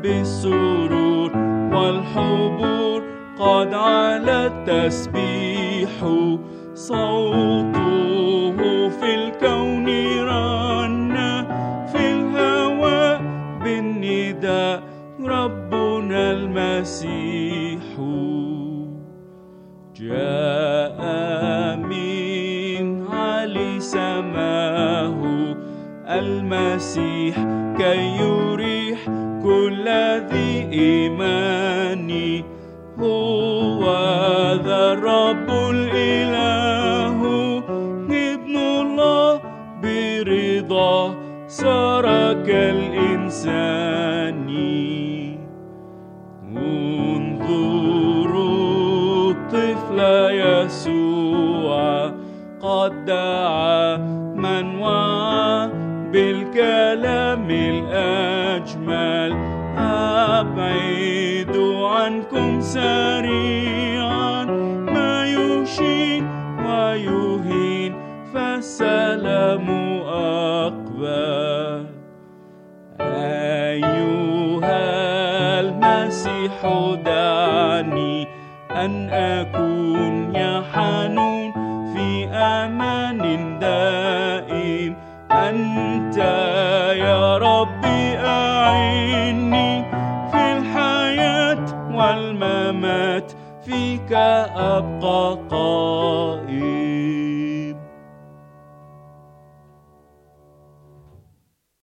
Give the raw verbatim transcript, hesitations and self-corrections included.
بالسرور والحبور، قد على التسبيح صوته في الكون رنّ، في الهواء بالنداء ربنا المسيح جاء من عالي سماه المسيح كي يريح كل ذي إيمان. هو ذا الرب الإله ابن الله برضاه صار كالإنسان. انظروا الطفل يسوع قد دعا من وعى بالكلام الأجمل، أبعدوا عنكم سريعا ما يشين ويهين، فالسلام أقبل. أيها المسيح دعني أن أكون يا حنون في أمان دائم، أنت يا ربي أعني في الحياة والممات، فيك أبقى قائما.